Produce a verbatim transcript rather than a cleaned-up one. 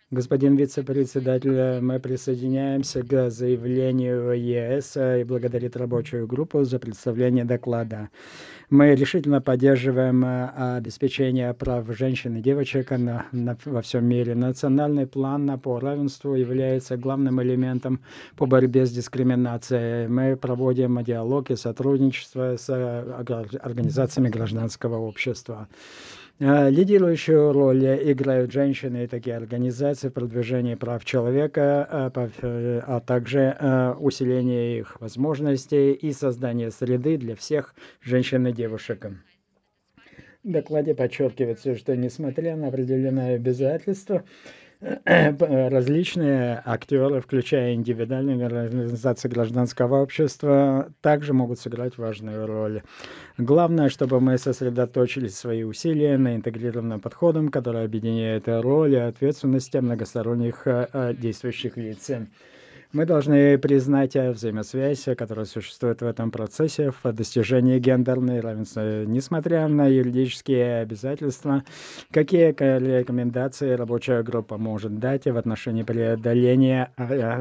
Господин вице-председатель, э, мы присоединяемся к заявлению ЕС э, и благодарит рабочую группу за представление доклада. Мы решительно поддерживаем э, обеспечение прав женщин и девочек на, на, во всем мире. Национальный план по равенству является главным элементом по борьбе с дискриминацией. Мы проводим диалог и сотрудничество с э, организациями гражданского общества. Э, Лидирующую роль играют женщины и такие организации в продвижении прав человека, а пов- э, а также э, усиление их возможностей и создание среды для всех женщин и девушек. В докладе подчеркивается, что несмотря на определенные обязательства, различные актеры, включая индивидуальные организации гражданского общества, также могут сыграть важную роль. Главное, чтобы мы сосредоточили свои усилия на интегрированном подходе, который объединяет роль и ответственность многосторонних э, действующих лиц. Мы должны признать э, взаимосвязь, э, которая существует в этом процессе в достижении гендерной равенства. Несмотря на юридические обязательства, какие ка- рекомендации рабочая группа может дать в отношении преодоления э,